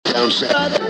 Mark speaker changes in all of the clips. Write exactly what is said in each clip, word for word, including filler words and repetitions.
Speaker 1: Down south.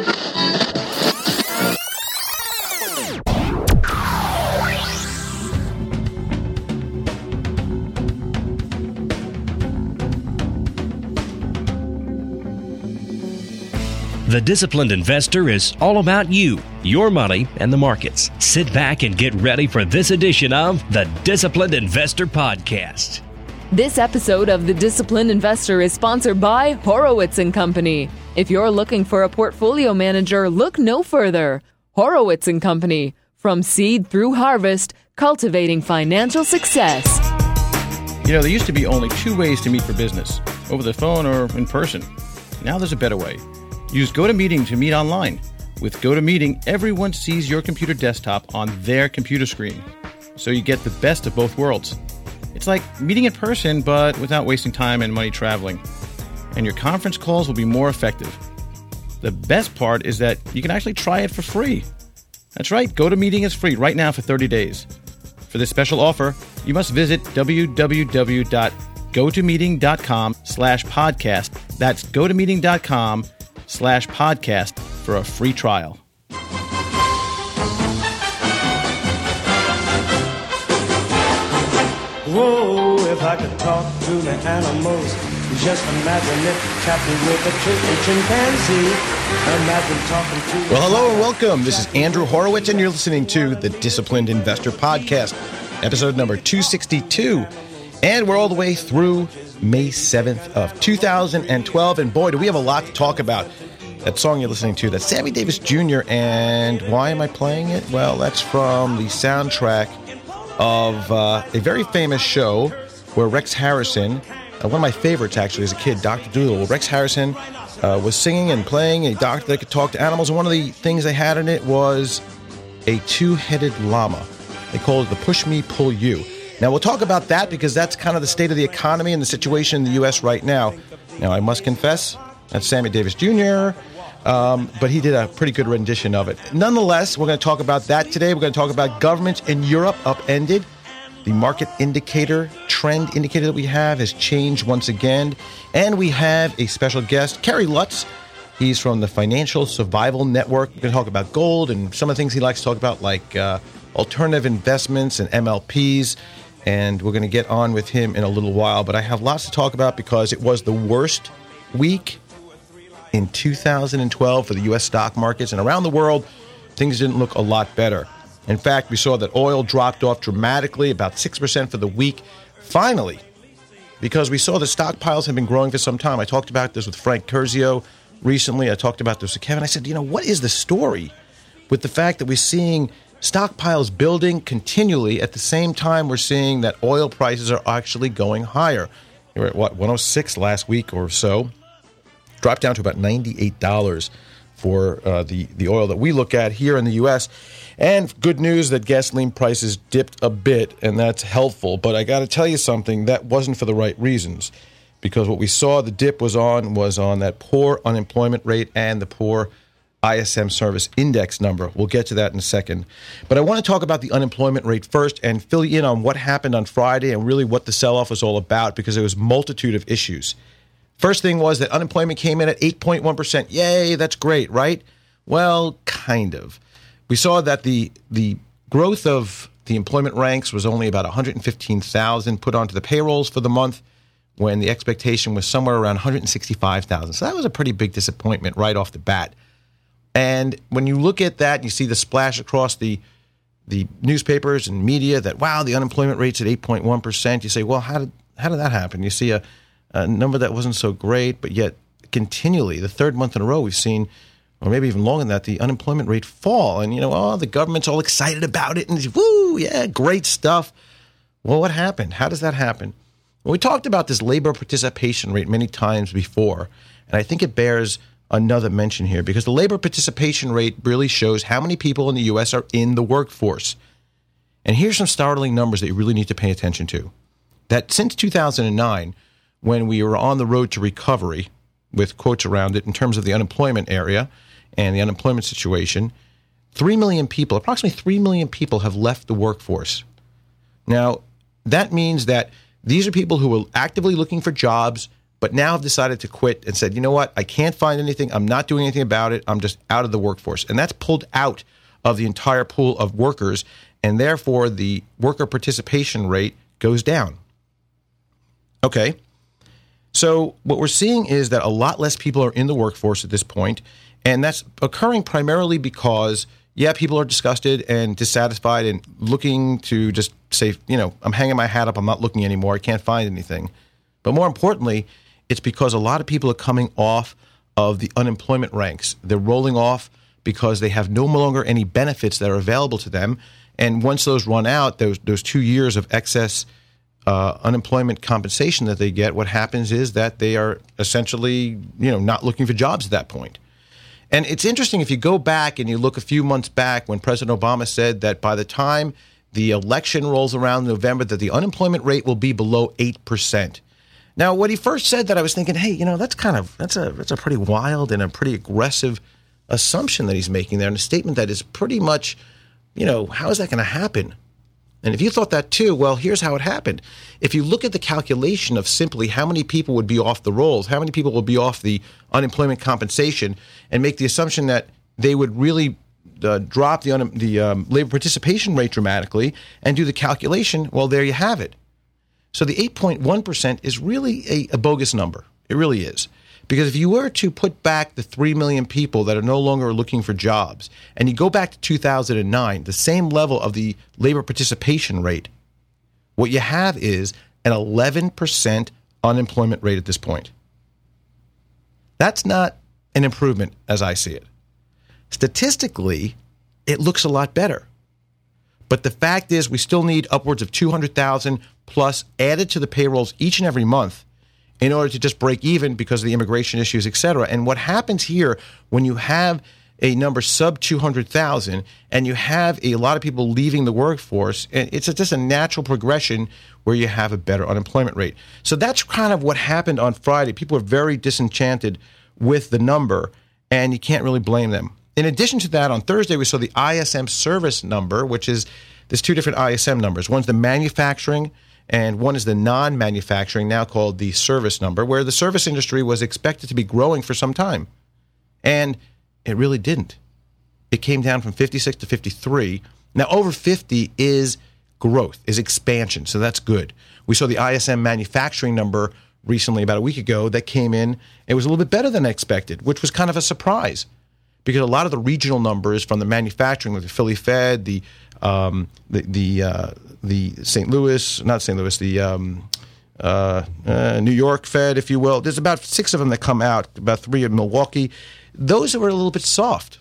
Speaker 2: The Disciplined Investor is all about you, your money, and the markets. Sit back and get ready for this edition of the Disciplined Investor Podcast.
Speaker 3: This episode of The Disciplined Investor is sponsored by Horowitz and Company. If you're looking for a portfolio manager, look no further. Horowitz and Company. From seed through harvest, cultivating financial success.
Speaker 4: You know, there used to be only two ways to meet for business, over the phone or in person. Now there's a better way. Use GoToMeeting to meet online. With GoToMeeting, everyone sees your computer desktop on their computer screen, so you get the best of both worlds. It's like meeting in person, but without wasting time and money traveling. And your conference calls will be more effective. The best part is that you can actually try it for free. That's right, GoToMeeting is free right now for thirty days. For this special offer, you must visit www.gotomeeting.com slash podcast. That's gotomeeting.com slash podcast for a free trial.
Speaker 5: Whoa, if I could talk to the animals, just imagine if chatting with a chimpanzee. Imagine talking to...
Speaker 4: Well, hello and welcome. This is Andrew Horowitz, and you're listening to the Disciplined Investor Podcast, episode number two sixty-two. And we're all the way through May seventh of two thousand twelve. And boy, do we have a lot to talk about. That song you're listening to, that's Sammy Davis Junior And why am I playing it? Well, that's from the soundtrack of uh, a very famous show where Rex Harrison, uh, one of my favorites actually as a kid, Doctor Dolittle. Rex Harrison uh, was singing and playing a doctor that could talk to animals. And one of the things they had in it was a two-headed llama. They called it the Push Me, Pull You. Now, we'll talk about that because that's kind of the state of the economy and the situation in the U S right now. Now, I must confess, that's Sammy Davis Junior, um, but he did a pretty good rendition of it. Nonetheless, we're going to talk about that today. We're going to talk about governments in Europe upended. The market indicator, trend indicator that we have has changed once again. And we have a special guest, Kerry Lutz. He's from the Financial Survival Network. We're going to talk about gold and some of the things he likes to talk about, like uh, alternative investments and M L Ps. And we're going to get on with him in a little while. But I have lots to talk about because it was the worst week in two thousand twelve for the U S stock markets. And around the world, things didn't look a lot better. In fact, we saw that oil dropped off dramatically, about six percent for the week. Finally, because we saw the stockpiles have been growing for some time. I talked about this with Frank Curzio recently. I talked about this with Kevin. I said, you know, what is the story with the fact that we're seeing stockpiles building continually at the same time we're seeing that oil prices are actually going higher? They were at, what, one oh six last week or so. Dropped down to about ninety-eight dollars for uh, the, the oil that we look at here in the U S. And good news that gasoline prices dipped a bit, and that's helpful. But I got to tell you something, that wasn't for the right reasons. Because what we saw the dip was on was on that poor unemployment rate and the poor I S M Service Index number. We'll get to that in a second. But I want to talk about the unemployment rate first and fill you in on what happened on Friday and really what the sell-off was all about, because there was a multitude of issues. First thing was that unemployment came in at eight point one percent. Yay, that's great, right? Well, kind of. We saw that the the growth of the employment ranks was only about one hundred fifteen thousand put onto the payrolls for the month, when the expectation was somewhere around one hundred sixty-five thousand. So that was a pretty big disappointment right off the bat. And when you look at that, you see the splash across the the newspapers and media that, wow, the unemployment rate's at eight point one percent. You say, well, how did how did that happen? You see a a number that wasn't so great, but yet continually, the third month in a row, we've seen, or maybe even longer than that, the unemployment rate fall. And, you know, oh, the government's all excited about it, and woo, yeah, great stuff. Well, what happened? How does that happen? Well, we talked about this labor participation rate many times before, and I think it bears another mention here, because the labor participation rate really shows how many people in the U S are in the workforce. And here's some startling numbers that you really need to pay attention to. That since two thousand nine, when we were on the road to recovery, with quotes around it, in terms of the unemployment area and the unemployment situation, three million people, approximately three million people have left the workforce. Now, that means that these are people who are actively looking for jobs, but now have decided to quit and said, you know what, I can't find anything. I'm not doing anything about it. I'm just out of the workforce. And that's pulled out of the entire pool of workers, and therefore the worker participation rate goes down. Okay. So what we're seeing is that a lot less people are in the workforce at this point, and that's occurring primarily because, yeah, people are disgusted and dissatisfied and looking to just say, you know, I'm hanging my hat up, I'm not looking anymore, I can't find anything. But more importantly, it's because a lot of people are coming off of the unemployment ranks. They're rolling off because they have no longer any benefits that are available to them. And once those run out, those those two years of excess uh, unemployment compensation that they get, what happens is that they are essentially, you know, not looking for jobs at that point. And it's interesting, if you go back and you look a few months back when President Obama said that by the time the election rolls around in November, that the unemployment rate will be below eight percent. Now, when he first said that, I was thinking, hey, you know, that's kind of, that's a, that's a pretty wild and a pretty aggressive assumption that he's making there, and a statement that is pretty much, you know, how is that going to happen? And if you thought that too, well, here's how it happened. If you look at the calculation of simply how many people would be off the rolls, how many people will be off the unemployment compensation, and make the assumption that they would really uh, drop the, un- the um, labor participation rate dramatically and do the calculation, well, there you have it. So the eight point one percent is really a, a bogus number. It really is. Because if you were to put back the three million people that are no longer looking for jobs, and you go back to two thousand nine, the same level of the labor participation rate, what you have is an eleven percent unemployment rate at this point. That's not an improvement as I see it. Statistically, it looks a lot better. But the fact is we still need upwards of two hundred thousand plus added to the payrolls each and every month in order to just break even because of the immigration issues, et cetera. And what happens here when you have a number sub two hundred thousand and you have a lot of people leaving the workforce, and it's a, just a natural progression where you have a better unemployment rate. So that's kind of what happened on Friday. People are very disenchanted with the number, and you can't really blame them. In addition to that, on Thursday, we saw the I S M service number, which is, there's two different I S M numbers. One's the manufacturing, and one is the non-manufacturing, now called the service number, where the service industry was expected to be growing for some time. And it really didn't. It came down from fifty-six to fifty-three. Now, over fifty is growth, is expansion, so that's good. We saw the I S M manufacturing number recently, about a week ago, that came in. It was a little bit better than expected, which was kind of a surprise, because a lot of the regional numbers from the manufacturing, like the Philly Fed, the um, the the, uh, the Saint Louis, not Saint Louis, the um, uh, uh, New York Fed, if you will. There's about six of them that come out, about three in Milwaukee. Those were a little bit soft.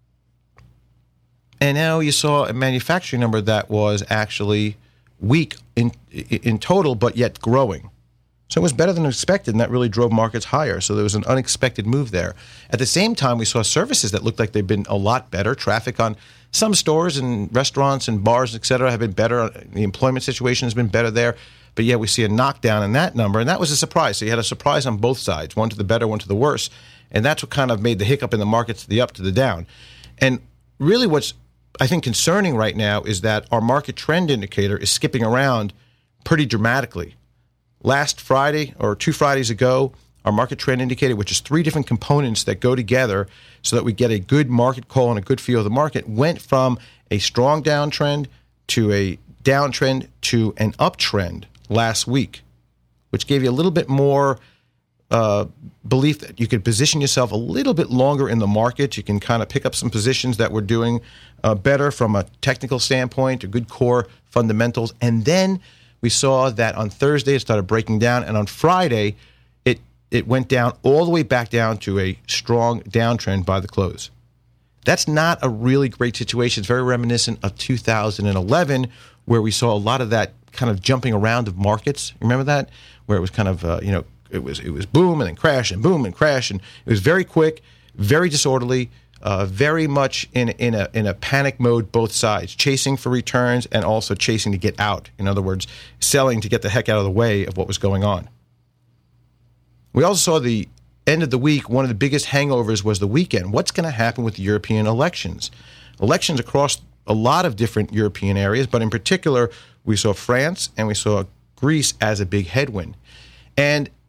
Speaker 4: And now you saw a manufacturing number that was actually weak in in total, but yet growing. So it was better than expected, and that really drove markets higher. So there was an unexpected move there. At the same time, we saw services that looked like they've been a lot better. Traffic on some stores and restaurants and bars, et cetera, have been better. The employment situation has been better there. But yet we see a knockdown in that number, and that was a surprise. So you had a surprise on both sides, one to the better, one to the worse. And that's what kind of made the hiccup in the markets, the up to the down. And really what's, I think, concerning right now is that our market trend indicator is skipping around pretty dramatically. Last Friday, or two Fridays ago, our market trend indicator, which is three different components that go together so that we get a good market call and a good feel of the market, went from a strong downtrend to a downtrend to an uptrend last week, which gave you a little bit more uh, belief that you could position yourself a little bit longer in the market. You can kind of pick up some positions that were doing uh, better from a technical standpoint, a good core fundamentals. And then we saw that on Thursday it started breaking down, and on Friday it it went down all the way back down to a strong downtrend by the close. That's not a really great situation. It's very reminiscent of two thousand eleven, where we saw a lot of that kind of jumping around of markets. Remember that? Where it was kind of, uh, you know, it was it was boom and then crash and boom and crash, and it was very quick, very disorderly, uh, very much in in a in a panic mode, both sides, chasing for returns and also chasing to get out. In other words, selling to get the heck out of the way of what was going on. We also saw the end of the week, one of the biggest hangovers was the weekend. What's going to happen with the European elections? Elections across a lot of different European areas, but in particular, we saw France and we saw Greece as a big headwind. And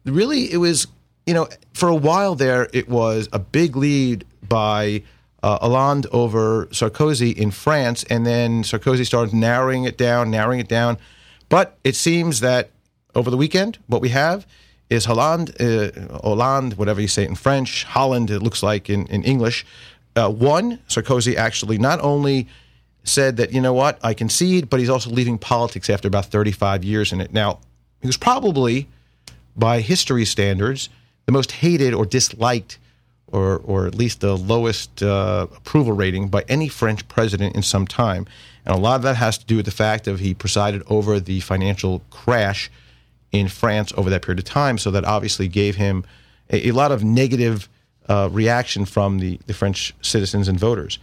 Speaker 4: really, it was, you know, for a while there, it was a big lead by uh, Hollande over Sarkozy in France, and then Sarkozy started narrowing it down, narrowing it down. But it seems that over the weekend, what we have is Hollande, uh, Hollande, whatever you say it in French, Holland, it looks like in, in English, uh, won. Sarkozy actually not only said that, you know what, I concede, but he's also leaving politics after about thirty-five years in it. Now, he was probably, by history standards, the most hated or disliked, or or at least the lowest uh, approval rating by any French president in some time. And a lot of that has to do with the fact that he presided over the financial crash in France over that period of time. So that obviously gave him a, a lot of negative uh, reaction from the, the French citizens and voters.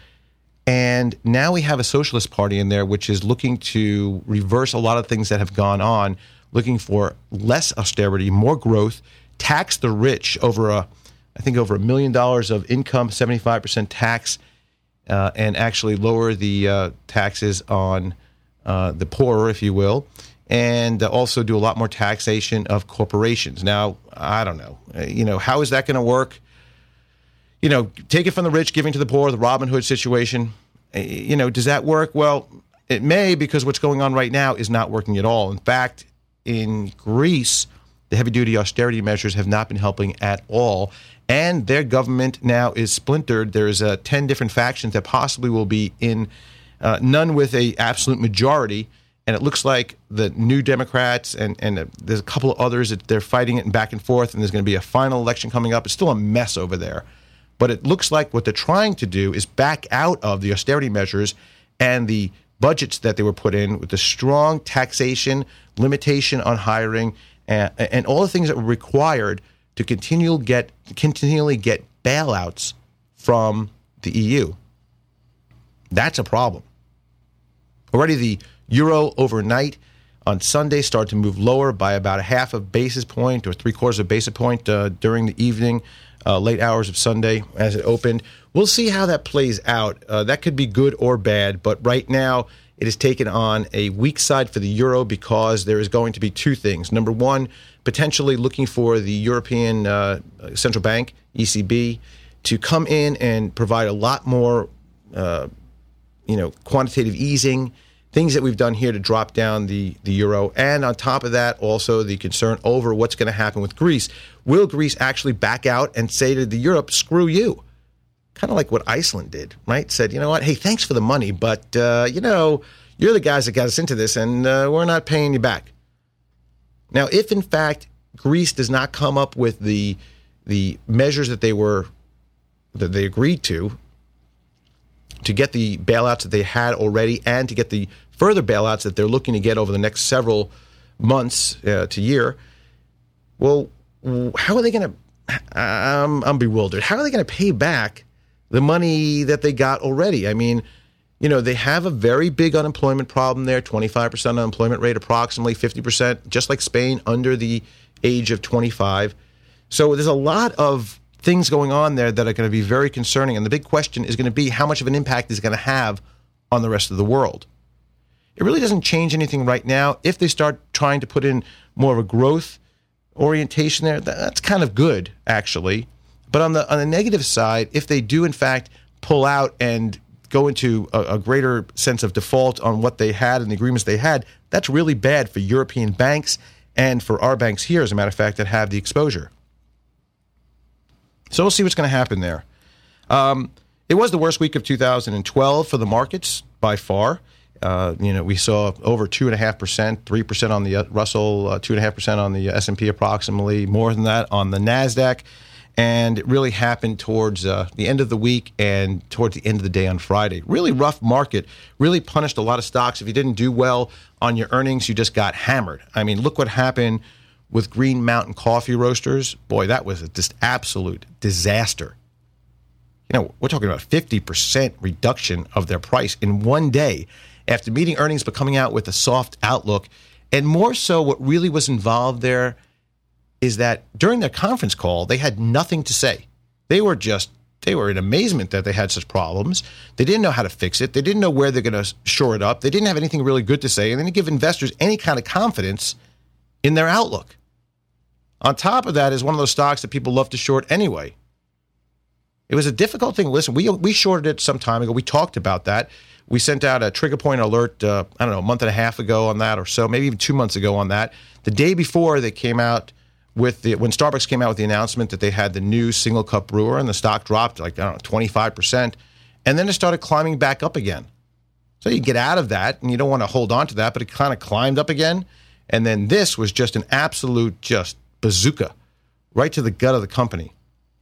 Speaker 4: And now we have a socialist party in there which is looking to reverse a lot of things that have gone on, looking for less austerity, more growth, tax the rich over a, I think over a million dollars of income, seventy-five percent tax, uh, and actually lower the uh, taxes on uh, the poorer, if you will, and uh, also do a lot more taxation of corporations. Now, I don't know, uh, you know, how is that going to work? You know, take it from the rich, giving to the poor, the Robin Hood situation. Uh, you know, does that work? Well, it may, because what's going on right now is not working at all. In fact, in Greece, the heavy-duty austerity measures have not been helping at all, and their government now is splintered. There's uh, ten different factions that possibly will be in, uh, none with a absolute majority, and it looks like the New Democrats and, and uh, there's a couple of others that they're fighting it and back and forth, and there's going to be a final election coming up. It's still a mess over there. But it looks like what they're trying to do is back out of the austerity measures and the budgets that they were put in with the strong taxation, limitation on hiring, and, and all the things that were required to continue get, continually get bailouts from the E U. That's a problem. Already the euro overnight on Sunday started to move lower by about a half a basis point or three quarters of a basis point uh, during the evening. Uh, late hours of Sunday as it opened. We'll see how that plays out. Uh, that could be good or bad, but right now it has taken on a weak side for the euro because there is going to be two things. Number one, potentially looking for the European uh, Central Bank, E C B, to come in and provide a lot more uh, you know, quantitative easing, things that we've done here to drop down the, the euro. And on top of that, also the concern over what's going to happen with Greece. Will Greece actually back out and say to the Europe, screw you? Kind of like what Iceland did, right? Said, you know what? Hey, thanks for the money, but, uh, you know, you're the guys that got us into this, and uh, we're not paying you back. Now, if, in fact, Greece does not come up with the the measures that they were that they agreed to, to get the bailouts that they had already and to get the further bailouts that they're looking to get over the next several months uh, to year, well, how are they going to, I'm, I'm bewildered. How are they going to pay back the money that they got already? I mean, you know, they have a very big unemployment problem there, twenty-five percent unemployment rate, approximately fifty percent, just like Spain, under the age of twenty-five. So there's a lot of things going on there that are going to be very concerning. And the big question is going to be how much of an impact is it going to have on the rest of the world. It really doesn't change anything right now. If they start trying to put in more of a growth orientation there, that's kind of good, actually. But on the on the negative side, if they do, in fact, pull out and go into a, a greater sense of default on what they had and the agreements they had, that's really bad for European banks and for our banks here, as a matter of fact, that have the exposure. So we'll see what's going to happen there. Um, it was the worst week of two thousand twelve for the markets by far. Uh, you know, we saw over two and a half percent, three percent on the uh, Russell, uh, two and a half percent on the uh, S and P, approximately more than that on the Nasdaq, and it really happened towards uh, the end of the week and towards the end of the day on Friday. Really rough market. Really punished a lot of stocks. If you didn't do well on your earnings, you just got hammered. I mean, look what happened with Green Mountain Coffee Roasters. Boy, that was a just absolute disaster. You know, we're talking about fifty percent reduction of their price in one day after meeting earnings but coming out with a soft outlook. And more so, what really was involved there is that during their conference call, they had nothing to say. They were just, they were in amazement that they had such problems. They didn't know how to fix it. They didn't know where they're going to shore it up. They didn't have anything really good to say. And they didn't give investors any kind of confidence in their outlook. On top of that is one of those stocks that people love to short anyway. It was a difficult thing. Listen, we we shorted it some time ago. We talked about that. We sent out a trigger point alert, uh, I don't know, a month and a half ago on that or so, maybe even two months ago on that. The day before they came out with the, when Starbucks came out with the announcement that they had the new single cup brewer, and the stock dropped like, I don't know, twenty-five percent. And then it started climbing back up again. So you get out of that, and you don't want to hold on to that, but it kind of climbed up again. And then this was just an absolute just bazooka right to the gut of the company.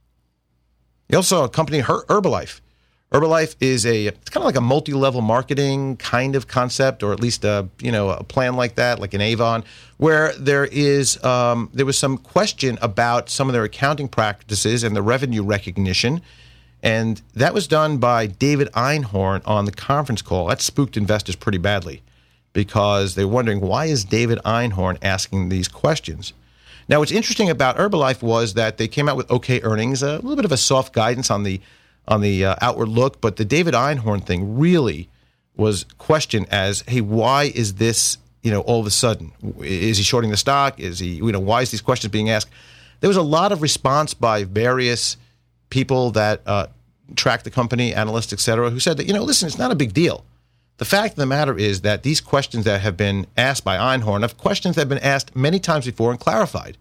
Speaker 4: You also saw a company, Her- Herbalife. Herbalife is a, it's kind of like a multi-level marketing kind of concept, or at least a, you know, a plan like that, like an Avon, where there is, um, there was some question about some of their accounting practices and the revenue recognition. And that was done by David Einhorn on the conference call. That spooked investors pretty badly because they're wondering, why is David Einhorn asking these questions? Now, what's interesting about Herbalife was that they came out with okay earnings, a little bit of a soft guidance on the on the uh, outward look, but the David Einhorn thing really was questioned as, hey, why is this, you know, all of a sudden? Is he shorting the stock? Is he, you know, why is these questions being asked? There was a lot of response by various people that uh, track the company, analysts, et cetera, who said that, you know, listen, it's not a big deal. The fact of the matter is that these questions that have been asked by Einhorn are questions that have been asked many times before and clarified.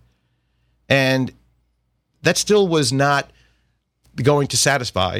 Speaker 4: And that still was not going to satisfy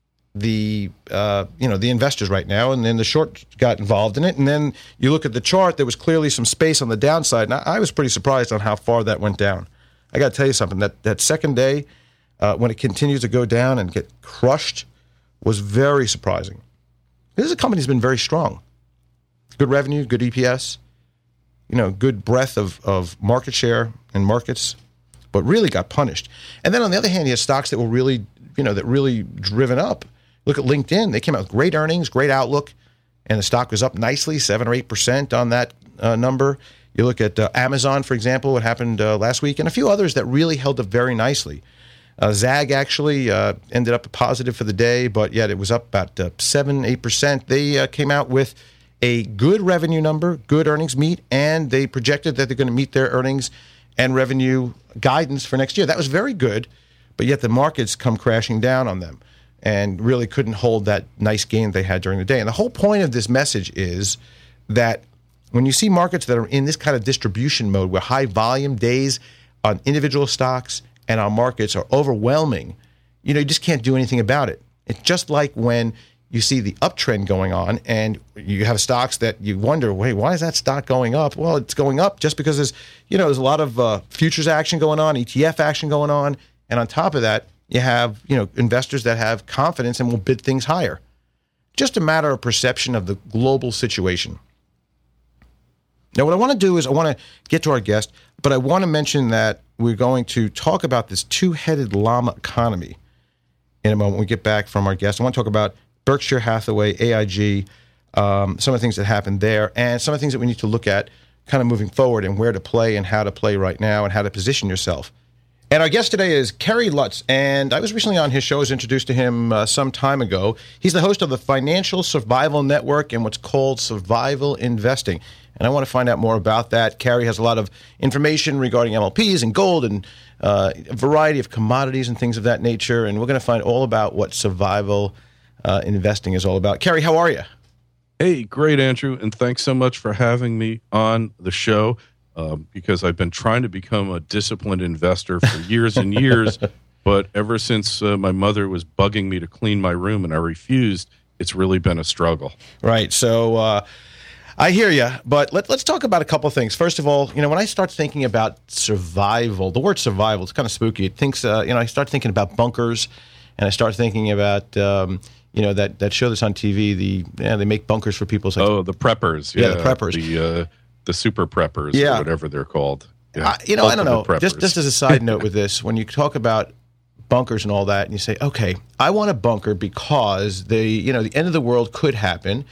Speaker 4: the uh, you know the investors right now, and then the short got involved in it. And then you look at the chart, there was clearly some space on the downside, and I, I was pretty surprised on how far that went down. I got to tell you something, that, that second day, uh, when it continues to go down and get crushed, was very surprising. This is a company that's been very strong. Good revenue, good E P S, you know, good breadth of, of market share in markets, but really got punished. And then on the other hand, you have stocks that were really, you know, that really driven up. Look at LinkedIn. They came out with great earnings, great outlook, and the stock was up nicely, seven or eight percent on that uh, number. You look at uh, Amazon, for example, what happened uh, last week, and a few others that really held up very nicely. Uh, Zag actually uh, ended up a positive for the day, but yet it was up about uh, seven, eight percent. They uh, came out with a good revenue number, good earnings meet, and they projected that they're going to meet their earnings and revenue guidance for next year. That was very good, but yet the markets come crashing down on them and really couldn't hold that nice gain they had during the day. And the whole point of this message is that when you see markets that are in this kind of distribution mode where high volume days on individual stocks and our markets are overwhelming, you know, you just can't do anything about it. It's just like when you see the uptrend going on and you have stocks that you wonder, wait, why is that stock going up? Well, it's going up just because there's, you know, there's a lot of uh, futures action going on, E T F action going on. And on top of that, you have, you know, investors that have confidence and will bid things higher. Just a matter of perception of the global situation. Now, what I want to do is I want to get to our guest, but I want to mention that we're going to talk about this two-headed llama economy in a moment when we get back from our guest. I want to talk about Berkshire Hathaway, A I G, um, some of the things that happened there, and some of the things that we need to look at kind of moving forward and where to play and how to play right now and how to position yourself. And our guest today is Kerry Lutz, and I was recently on his show. I was introduced to him uh, some time ago. He's the host of the Financial Survival Network and what's called Survival Investing. And I want to find out more about that. Kerry has a lot of information regarding M L Ps and gold and uh, a variety of commodities and things of that nature. And we're going to find all about what survival uh, investing is all about. Kerry, how are you?
Speaker 1: Hey, great, Andrew. And thanks so much for having me on the show. Um, because I've been trying to become a disciplined investor for years and years, but ever since uh, my mother was bugging me to clean my room and I refused, it's really been a struggle.
Speaker 4: Right. So uh, I hear you, but let, let's talk about a couple of things. First of all, you know, when I start thinking about survival, the word survival, it's kind of spooky. It thinks, uh, you know, I start thinking about bunkers, and I start thinking about, um, you know, that, that show that's on T V. The yeah, they make bunkers for people. Like,
Speaker 1: oh, the preppers. Yeah,
Speaker 4: yeah the preppers.
Speaker 1: The uh, the super preppers, yeah. or whatever they're called. Yeah.
Speaker 4: Uh, you know, Ultimate I don't know. Just, just as a side note with this, when you talk about bunkers and all that, and you say, okay, I want a bunker because the, you know, the end of the world could happen,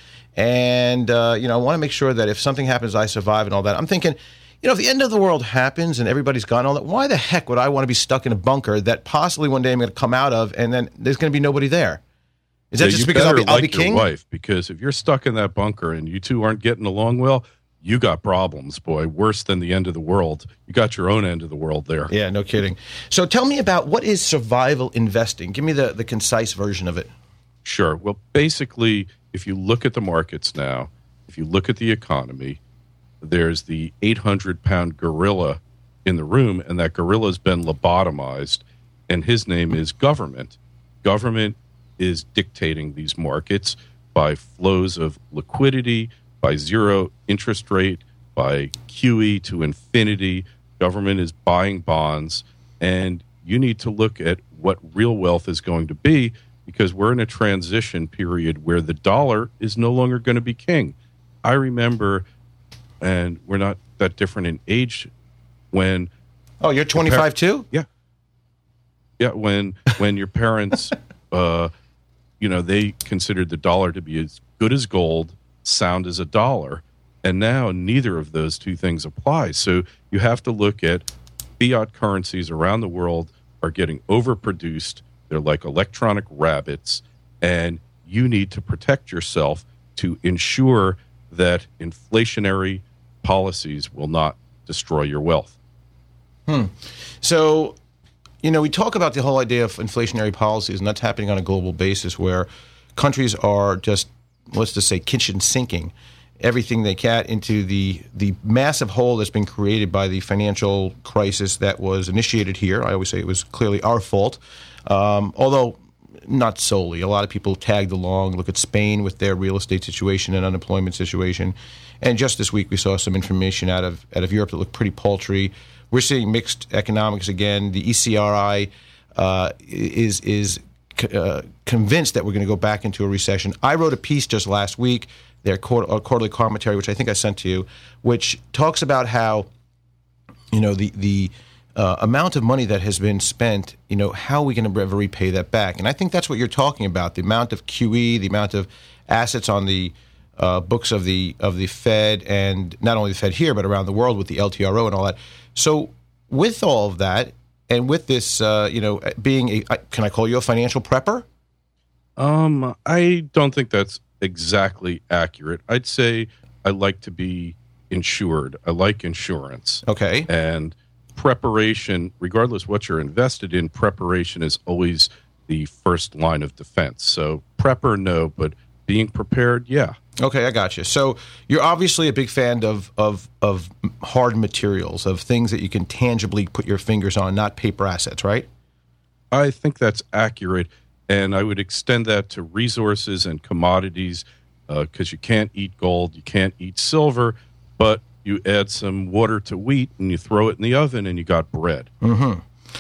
Speaker 4: and uh, you know, I want to make sure that if something happens, I survive and all that. I'm thinking, you know, if the end of the world happens and everybody's gone, all that, why the heck would I want to be stuck in a bunker that possibly one day I'm going to come out of, and then there's going to be nobody there? Is that
Speaker 1: yeah,
Speaker 4: just
Speaker 1: you
Speaker 4: because I'll be, I'll
Speaker 1: like
Speaker 4: be king?
Speaker 1: Your wife, because if you're stuck in that bunker and you two aren't getting along well, you got problems, boy, worse than the end of the world. You got your own end of the world there.
Speaker 4: Yeah, no kidding. So tell me about what is survival investing? Give me the, the concise version of it.
Speaker 1: Sure. Well, basically, if you look at the markets now, if you look at the economy, there's the eight hundred pound gorilla in the room, and that gorilla's been lobotomized, and his name is government. Government is dictating these markets by flows of liquidity, by zero interest rate, by Q E to infinity. Government is buying bonds, and you need to look at what real wealth is going to be, because we're in a transition period where the dollar is no longer going to be king. I remember, and we're not that different in age, when...
Speaker 4: Oh, you're twenty-five par- too?
Speaker 1: Yeah. Yeah, when when your parents, uh, you know, they considered the dollar to be as good as gold, sound as a dollar, and now neither of those two things apply. So you have to look at fiat currencies around the world are getting overproduced. They're like electronic rabbits, and you need to protect yourself to ensure that inflationary policies will not destroy your wealth.
Speaker 4: Hmm. So, you know, we talk about the whole idea of inflationary policies, and that's happening on a global basis where countries are just, let's just say, kitchen sinking everything they can into the the massive hole that's been created by the financial crisis that was initiated here. I always say it was clearly our fault, um, although not solely. A lot of people tagged along. Look at Spain with their real estate situation and unemployment situation. And just this week we saw some information out of out of Europe that looked pretty paltry. We're seeing mixed economics again. The E C R I uh, is is uh, convinced that we're going to go back into a recession. I wrote a piece just last week, their quarter, uh, quarterly commentary, which I think I sent to you, which talks about how, you know, the the uh, amount of money that has been spent, you know, how are we going to ever repay that back? And I think that's what you're talking about, the amount of Q E, the amount of assets on the uh, books of the of the Fed, and not only the Fed here, but around the world with the L T R O and all that. So with all of that, and with this, uh, you know, being a, can I call you a financial prepper?
Speaker 1: Um, I don't think that's exactly accurate. I'd say I like to be insured. I like insurance.
Speaker 4: Okay.
Speaker 1: And preparation, regardless what you're invested in, preparation is always the first line of defense. So prepper, no, but being prepared, yeah.
Speaker 4: Okay, I got you. So you're obviously a big fan of, of of hard materials, of things that you can tangibly put your fingers on, not paper assets, right?
Speaker 1: I think that's accurate, and I would extend that to resources and commodities, because uh, you can't eat gold, you can't eat silver, but you add some water to wheat and you throw it in the oven and you got bread.
Speaker 4: Mm-hmm.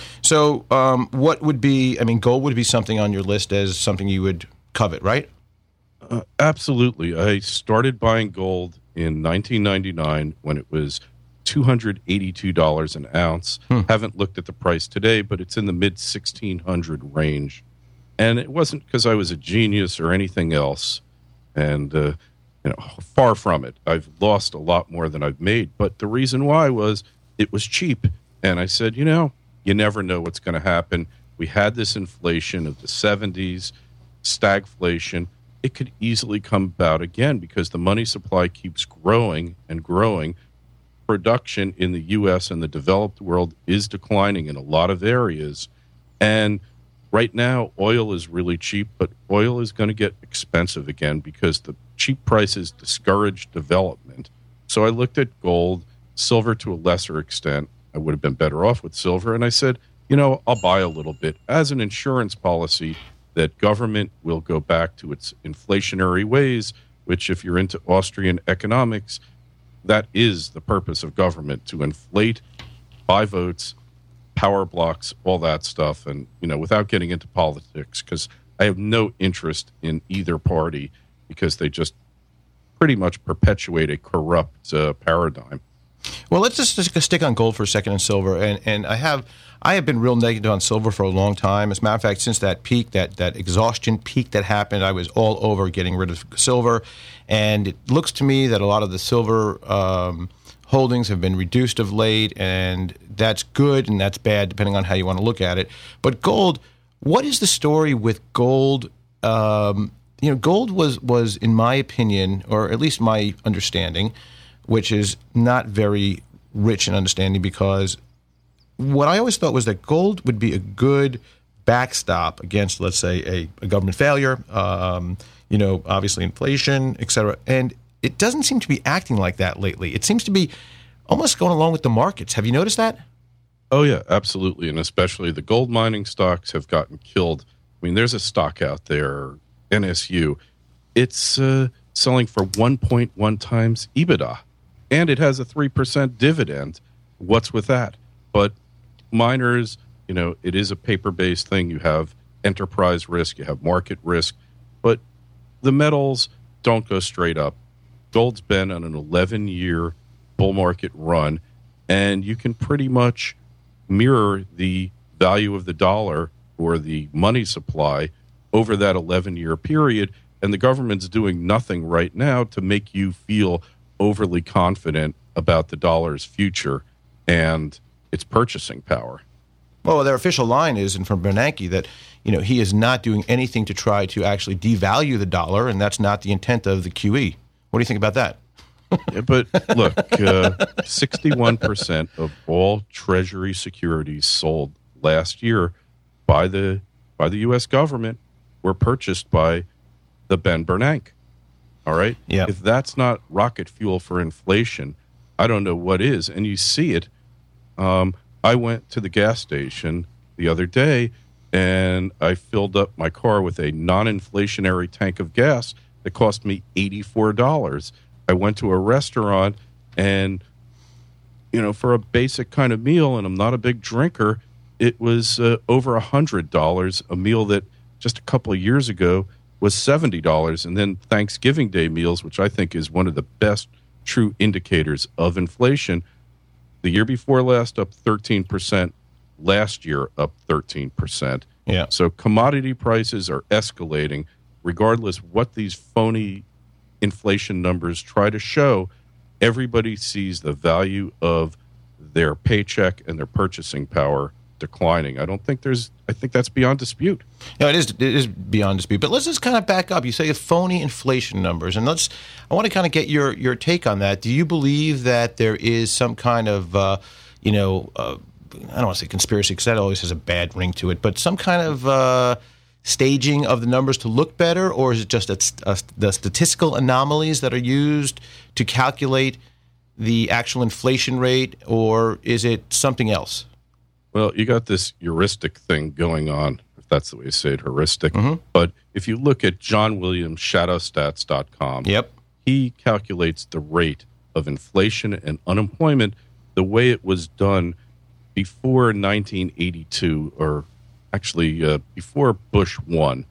Speaker 4: So um, what would be, I mean, gold would be something on your list as something you would covet, right?
Speaker 1: Uh, absolutely. I started buying gold in nineteen ninety-nine when it was two hundred eighty-two dollars an ounce. Hmm. Haven't looked at the price today, but it's in the mid sixteen hundred range. And it wasn't because I was a genius or anything else. And, uh, you know, far from it. I've lost a lot more than I've made. But the reason why was it was cheap. And I said, you know, you never know what's going to happen. We had this inflation of the seventies, stagflation. It could easily come about again because the money supply keeps growing and growing. Production in the U S and the developed world is declining in a lot of areas. And right now, oil is really cheap, but oil is going to get expensive again because the cheap prices discourage development. So I looked at gold, silver to a lesser extent. I would have been better off with silver. And I said, you know, I'll buy a little bit as an insurance policy that government will go back to its inflationary ways, which if you're into Austrian economics, that is the purpose of government, to inflate, buy votes, power blocks, all that stuff. And, you know, without getting into politics, because I have no interest in either party because they just pretty much perpetuate a corrupt uh, paradigm.
Speaker 4: Well, let's just, just stick on gold for a second and silver. And and I have I have been real negative on silver for a long time. As a matter of fact, since that peak, that, that exhaustion peak that happened, I was all over getting rid of silver. And it looks to me that a lot of the silver um, holdings have been reduced of late, and that's good and that's bad, depending on how you want to look at it. But gold, what is the story with gold? Um, you know, gold was, was, in my opinion, or at least my understanding, which is not very rich in understanding, because what I always thought was that gold would be a good backstop against, let's say, a, a government failure, um, you know, obviously inflation, et cetera. And it doesn't seem to be acting like that lately. It seems to be almost going along with the markets. Have you noticed that?
Speaker 1: Oh, yeah, absolutely. And especially the gold mining stocks have gotten killed. I mean, there's a stock out there, N S U. It's uh, selling for one point one times EBITDA, and it has a three percent dividend. What's with that? But miners, you know, it is a paper-based thing. You have enterprise risk, you have market risk, but the metals don't go straight up. Gold's been on an eleven-year bull market run, and you can pretty much mirror the value of the dollar or the money supply over that eleven-year period, and the government's doing nothing right now to make you feel overly confident about the dollar's future and its purchasing power.
Speaker 4: Well, their official line is, and from Bernanke, that you know he is not doing anything to try to actually devalue the dollar, and that's not the intent of the Q E. What do you think about that?
Speaker 1: Yeah, but look, uh, sixty-one percent of all Treasury securities sold last year by the by the U S government were purchased by the Ben Bernanke. All right?
Speaker 4: Yeah.
Speaker 1: If that's not rocket fuel for inflation, I don't know what is. And you see it. Um, I went to the gas station the other day, and I filled up my car with a non-inflationary tank of gas that cost me eighty-four dollars. I went to a restaurant, and, you know, for a basic kind of meal, and I'm not a big drinker, it was uh, over one hundred dollars, a meal that just a couple of years ago was seventy dollars. And then Thanksgiving Day meals, which I think is one of the best true indicators of inflation, the year before last up thirteen percent, last year up thirteen percent.
Speaker 4: Yeah.
Speaker 1: So commodity prices are escalating, regardless what these phony inflation numbers try to show. Everybody sees the value of their paycheck and their purchasing power declining. I don't think there's, I think that's beyond dispute.
Speaker 4: No, it is, it is beyond dispute. But let's just kind of back up. You say phony inflation numbers, and let's, I want to kind of get your, your take on that. Do you believe that there is some kind of, uh, you know, uh, I don't want to say conspiracy, because that always has a bad ring to it, but some kind of uh, staging of the numbers to look better, or is it just a, a, the statistical anomalies that are used to calculate the actual inflation rate, or is it something else?
Speaker 1: Well, you got this heuristic thing going on, if that's the way you say it, heuristic.
Speaker 4: Mm-hmm.
Speaker 1: But if you look at John Williams, shadow stats dot com,
Speaker 4: Yep.
Speaker 1: he calculates the rate of inflation and unemployment the way it was done before nineteen eighty-two, or actually uh, before Bush won.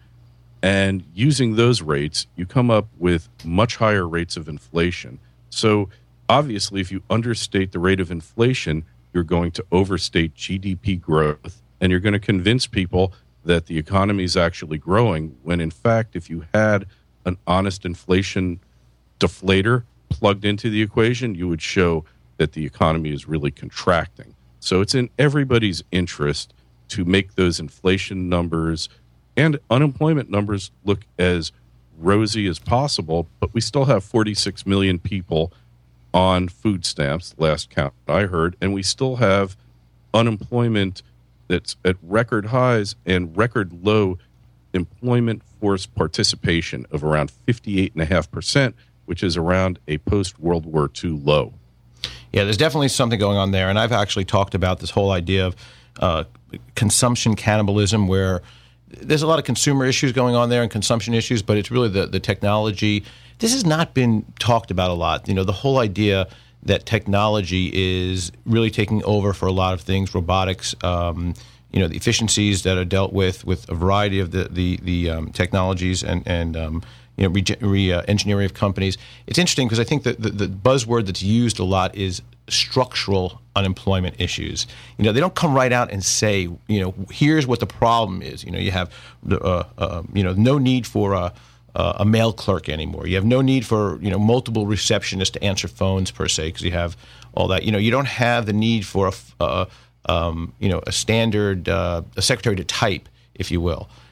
Speaker 1: And using those rates, you come up with much higher rates of inflation. So obviously, if you understate the rate of inflation, you're going to overstate G D P growth, and you're going to convince people that the economy is actually growing, when in fact, if you had an honest inflation deflator plugged into the equation, you would show that the economy is really contracting. So it's in everybody's interest to make those inflation numbers and unemployment numbers look as rosy as possible, but we still have forty-six million people on food stamps, last count I heard, and we still have unemployment that's at record highs and record low employment force participation of around fifty-eight point five percent, which is around a post-World War Two low.
Speaker 4: Yeah, there's definitely something going on there, and I've actually talked about this whole idea of uh, consumption cannibalism, where there's a lot of consumer issues going on there and consumption issues, but it's really the, the technology. This has not been talked about a lot. You know, the whole idea that technology is really taking over for a lot of things, robotics, um, you know, the efficiencies that are dealt with with a variety of the the, the um, technologies and and um, you know, re, re uh, engineering of companies. It's interesting because I think that the, the buzzword that's used a lot is structural unemployment issues. You know, they don't come right out and say, you know, here's what the problem is. You know, you have uh, uh, you know, no need for a Uh, a mail clerk anymore. You have no need for, you know, multiple receptionists to answer phones per se, because you have all that. You know, you don't have the need for a, uh, um, you know, a standard uh, a secretary to type, if you will.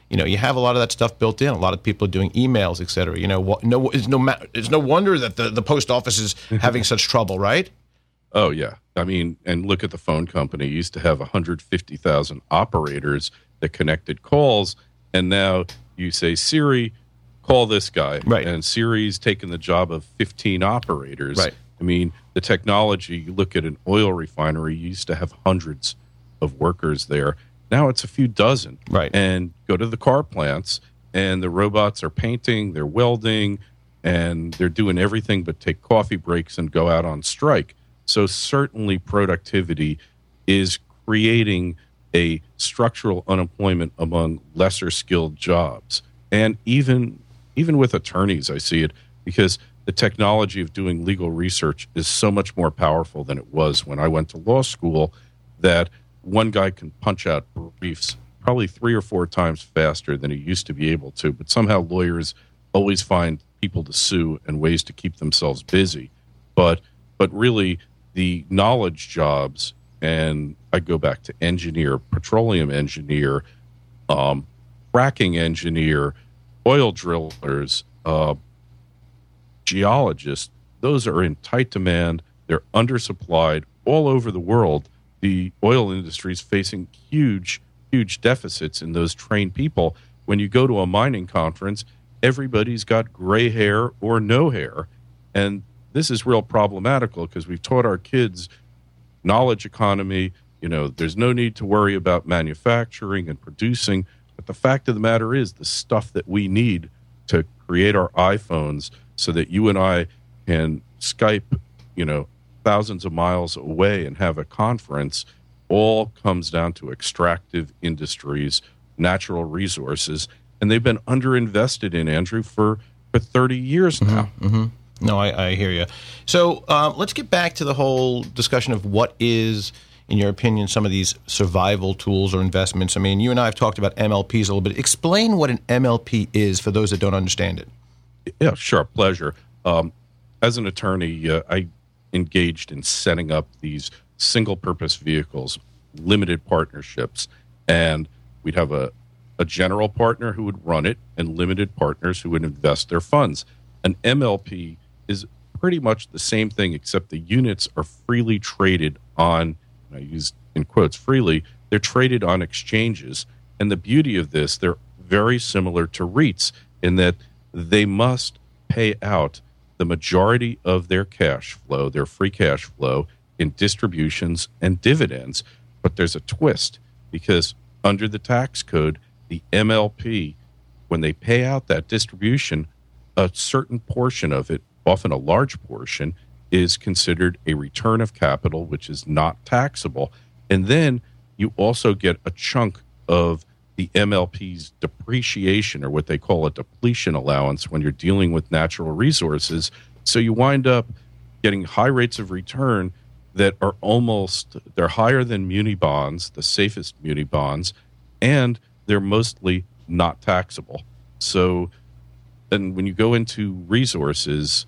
Speaker 4: you know, you have a lot of that stuff built in. A lot of people are doing emails, et cetera. You know, what, no, it's no, ma- it's no wonder that the, the post office is having such trouble, right?
Speaker 1: Oh, yeah. I mean, and look at the phone company. It used to have one hundred fifty thousand operators that connected calls, and now you say, Siri, call this guy.
Speaker 4: Right.
Speaker 1: And Siri's taken the job of fifteen operators.
Speaker 4: Right.
Speaker 1: I mean, the technology, you look at an oil refinery, you used to have hundreds of workers there. Now it's a few dozen.
Speaker 4: Right.
Speaker 1: And go to the car plants, and the robots are painting, they're welding, and they're doing everything but take coffee breaks and go out on strike. So certainly productivity is creating a structural unemployment among lesser skilled jobs. And even even with attorneys, I see it, because the technology of doing legal research is so much more powerful than it was when I went to law school, that one guy can punch out briefs probably three or four times faster than he used to be able to. But somehow lawyers always find people to sue and ways to keep themselves busy. But but really, the knowledge jobs, and I go back to engineer, petroleum engineer, um, fracking engineer, oil drillers, uh, geologists, those are in tight demand. They're undersupplied all over the world. The oil industry is facing huge, huge deficits in those trained people. When you go to a mining conference, everybody's got gray hair or no hair. And this is real problematical because we've taught our kids knowledge economy. You know, there's no need to worry about manufacturing and producing. But the fact of the matter is the stuff that we need to create our iPhones so that you and I can Skype, you know, thousands of miles away and have a conference, all comes down to extractive industries, natural resources, and they've been underinvested in, Andrew, for, for thirty years now.
Speaker 4: Mm-hmm, mm-hmm. No, I, I hear you. So um, let's get back to the whole discussion of what is, in your opinion, some of these survival tools or investments. I mean, you and I have talked about M L Ps a little bit. Explain what an M L P is for those that don't understand it.
Speaker 1: Yeah, sure. Pleasure. Um, as an attorney, uh, I engaged in setting up these single-purpose vehicles, limited partnerships, and we'd have a, a general partner who would run it and limited partners who would invest their funds. An M L P is pretty much the same thing, except the units are freely traded on, I use in quotes freely, they're traded on exchanges. And the beauty of this, they're very similar to REITs in that they must pay out the majority of their cash flow, their free cash flow, in distributions and dividends. But there's a twist, because under the tax code, the M L P, when they pay out that distribution, a certain portion of it, often a large portion, is considered a return of capital, which is not taxable. And then you also get a chunk of the M L P's depreciation, or what they call a depletion allowance, when you're dealing with natural resources. So you wind up getting high rates of return that are almost, they're higher than muni bonds, the safest muni bonds, and they're mostly not taxable. So, and when you go into resources,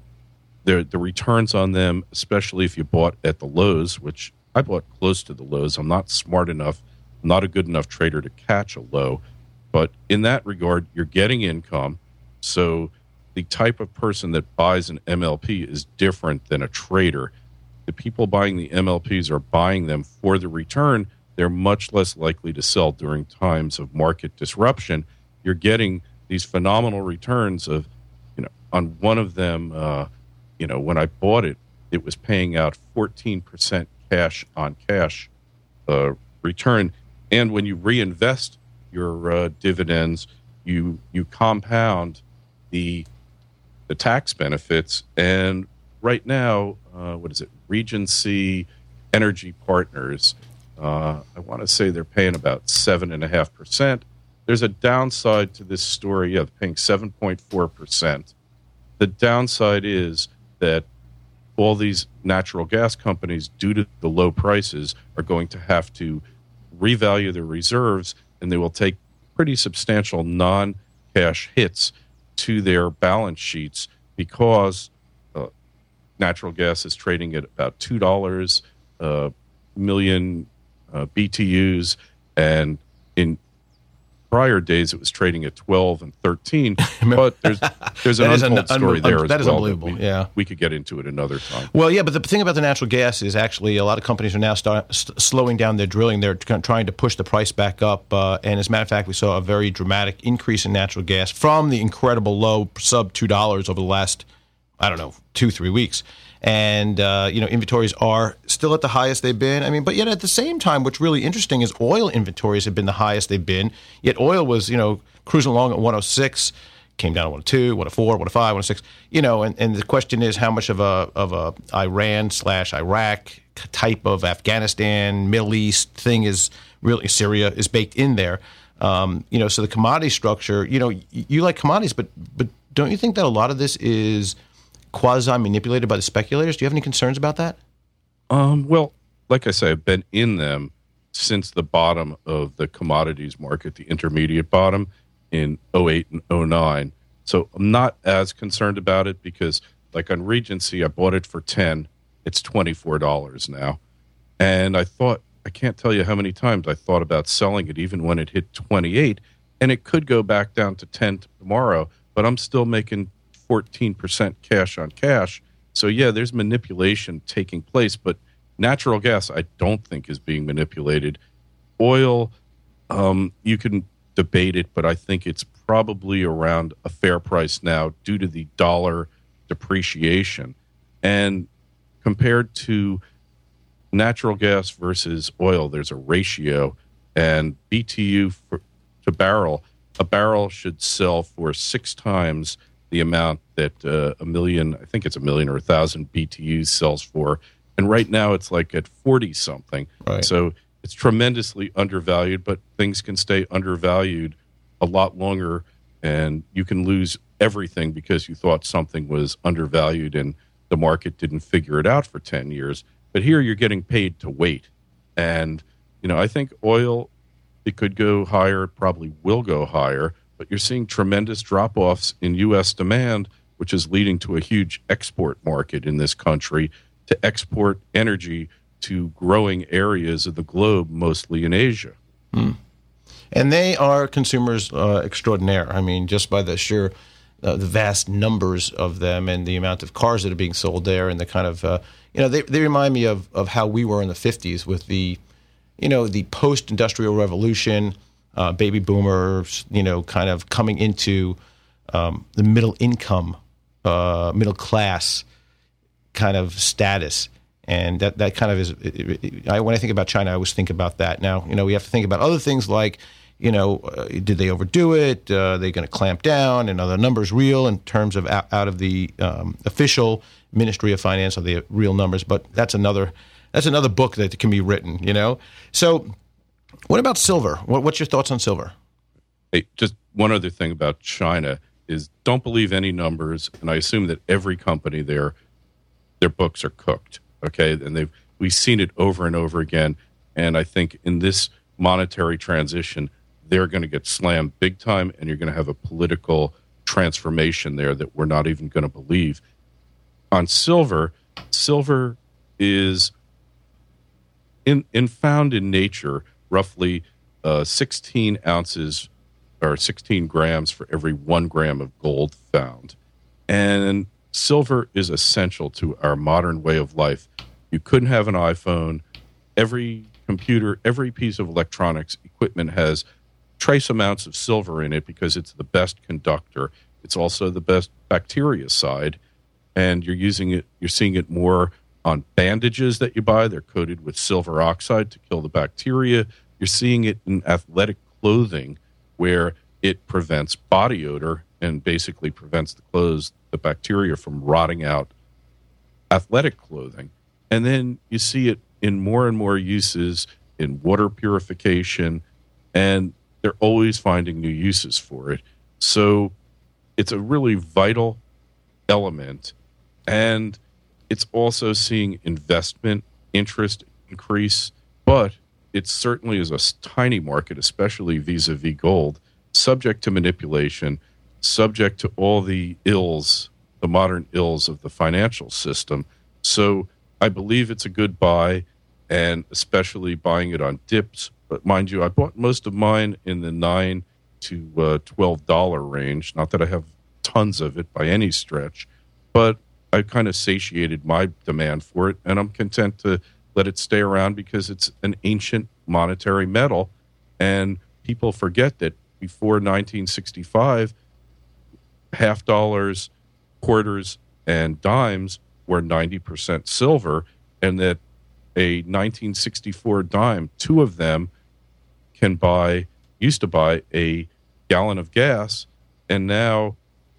Speaker 1: the the returns on them, especially if you bought at the lows, which I bought close to the lows. I'm not smart enough, I'm not a good enough trader to catch a low. But in that regard, you're getting income. So the type of person that buys an M L P is different than a trader. The people buying the M L Ps are buying them for the return. They're much less likely to sell during times of market disruption. You're getting these phenomenal returns of, you know, on one of them, uh, you know, when I bought it, it was paying out fourteen percent cash on cash uh, return. And when you reinvest your uh, dividends, you you compound the the tax benefits. And right now, uh, what is it? Regency Energy Partners, uh, I want to say they're paying about seven and a half percent. There's a downside to this story. Yeah, they're paying seven point four percent. The downside is that all these natural gas companies, due to the low prices, are going to have to revalue their reserves, and they will take pretty substantial non-cash hits to their balance sheets because uh, natural gas is trading at about two dollars a million uh, B T Us, and in prior days, it was trading at twelve and thirteen. But there's there's an untold
Speaker 4: un-
Speaker 1: story
Speaker 4: un-
Speaker 1: there
Speaker 4: un-
Speaker 1: as
Speaker 4: that is
Speaker 1: well.
Speaker 4: unbelievable.
Speaker 1: That we,
Speaker 4: yeah,
Speaker 1: we could get into it another time.
Speaker 4: Well, yeah, but the thing about the natural gas is actually a lot of companies are now start, st- slowing down their drilling. They're t- trying to push the price back up. Uh, and as a matter of fact, we saw a very dramatic increase in natural gas from the incredible low sub two dollars over the last, I don't know, two three weeks. And, uh, you know, inventories are still at the highest they've been. I mean, but yet at the same time, what's really interesting is oil inventories have been the highest they've been. Yet oil was, you know, cruising along at one oh six, came down to one oh two, one oh four, one oh five, one oh six. You know, and, and the question is how much of a of a Iran slash Iraq type of Afghanistan, Middle East thing is really, Syria is baked in there. Um, you know, so the commodity structure, you know, you, you like commodities, but but don't you think that a lot of this is quasi-manipulated by the speculators? Do you have any concerns about that?
Speaker 1: Um, well, like I say, I've been in them since the bottom of the commodities market, the intermediate bottom in oh eight and oh nine. So I'm not as concerned about it because, like on Regency, I bought it for ten. It's twenty-four dollars now. And I thought, I can't tell you how many times I thought about selling it even when it hit twenty-eight. And it could go back down to ten tomorrow, but I'm still making fourteen percent cash on cash. So, yeah, there's manipulation taking place, but natural gas I don't think is being manipulated. Oil, um, you can debate it, but I think it's probably around a fair price now due to the dollar depreciation. And compared to natural gas versus oil, there's a ratio, and B T U for, to barrel, a barrel should sell for six times the amount that uh, a million, I think it's a million or a thousand B T Us sells for. And right now it's like at forty something.
Speaker 4: Right.
Speaker 1: So it's tremendously undervalued, but things can stay undervalued a lot longer and you can lose everything because you thought something was undervalued and the market didn't figure it out for ten years. But here you're getting paid to wait. And, you know, I think oil, it could go higher, it probably will go higher. But you're seeing tremendous drop-offs in U S demand, which is leading to a huge export market in this country to export energy to growing areas of the globe, mostly in Asia.
Speaker 4: Hmm. And they are consumers uh, extraordinaire. I mean, just by the sheer, uh, the vast numbers of them and the amount of cars that are being sold there and the kind of, uh, you know, they, they remind me of, of how we were in the fifties with the, you know, the post-industrial revolution, Uh, baby boomers, you know, kind of coming into um, the middle income, uh, middle class kind of status. And that, that kind of is, it, it, I, when I think about China, I always think about that. Now, you know, we have to think about other things like, you know, uh, did they overdo it? Uh, are they going to clamp down? And are the numbers real in terms of out, out of the um, official Ministry of Finance, are they real numbers? But that's another, that's another book that can be written, you know? So, what about silver? What, what's your thoughts on silver?
Speaker 1: Hey, just one other thing about China is don't believe any numbers, and I assume that every company there, their books are cooked, okay? And they've we've seen it over and over again, and I think in this monetary transition, they're going to get slammed big time, and you're going to have a political transformation there that we're not even going to believe. On silver, silver is in, in found in nature roughly uh, sixteen ounces or sixteen grams for every one gram of gold found. And silver is essential to our modern way of life. You couldn't have an iPhone. Every computer, every piece of electronics equipment has trace amounts of silver in it because it's the best conductor. It's also the best bactericide. And you're using it, you're seeing it more on bandages that you buy. They're coated with silver oxide to kill the bacteria. You're seeing it in athletic clothing where it prevents body odor and basically prevents the clothes, the bacteria from rotting out athletic clothing. And then you see it in more and more uses in water purification, and they're always finding new uses for it. So it's a really vital element, and it's also seeing investment interest increase, but it certainly is a tiny market, especially vis-a-vis gold, subject to manipulation, subject to all the ills, the modern ills of the financial system. So I believe it's a good buy, and especially buying it on dips. But mind you, I bought most of mine in the nine to uh, twelve dollars range. Not that I have tons of it by any stretch, but I kind of satiated my demand for it, and I'm content to let it stay around because it's an ancient monetary metal. And people forget that before nineteen sixty-five, half dollars, quarters, and dimes were ninety percent silver, and that a nineteen sixty-four dime, two of them can buy, used to buy a gallon of gas, and now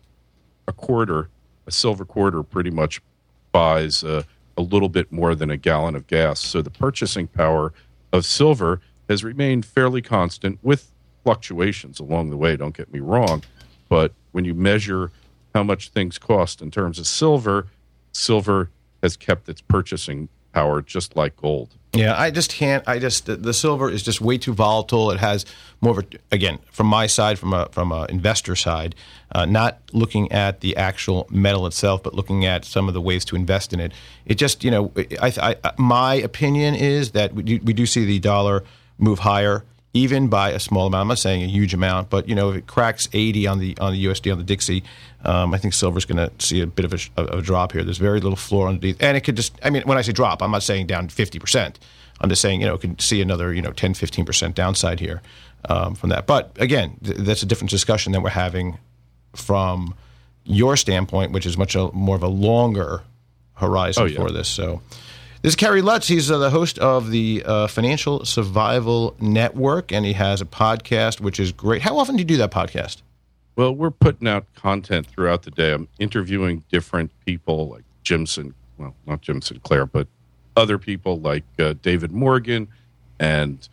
Speaker 1: a quarter, a silver quarter pretty much buys uh, a little bit more than a gallon of gas. So the purchasing power of silver has remained fairly constant with fluctuations along the way, don't get me wrong. But when you measure how much things cost in terms of silver, silver has kept its purchasing power just like gold.
Speaker 4: Yeah, I just can't. I just the, the silver is just way too volatile. It has more of a, again, from my side, from a from a investor side, uh, not looking at the actual metal itself, but looking at some of the ways to invest in it. It just, you know, I, I my opinion is that we do, we do see the dollar move higher, even by a small amount. I'm not saying a huge amount, but you know, if it cracks eighty on the on the U S D on the Dixie, um, I think silver's going to see a bit of a, of a drop here. There's very little floor underneath, and it could just. I mean, when I say drop, I'm not saying down fifty percent. I'm just saying, you know, it could see another, you know, ten, fifteen percent downside here um, from that. But again, th- that's a different discussion than we're having from your standpoint, which is much a, more of a longer horizon
Speaker 1: oh, yeah.
Speaker 4: for this. So. This is Kerry Lutz. He's uh, the host of the uh, Financial Survival Network, and he has a podcast, which is great. How often do you do that podcast?
Speaker 1: Well, we're putting out content throughout the day. I'm interviewing different people like Jim Sin, well, not Jim Sinclair, but other people like uh, David Morgan and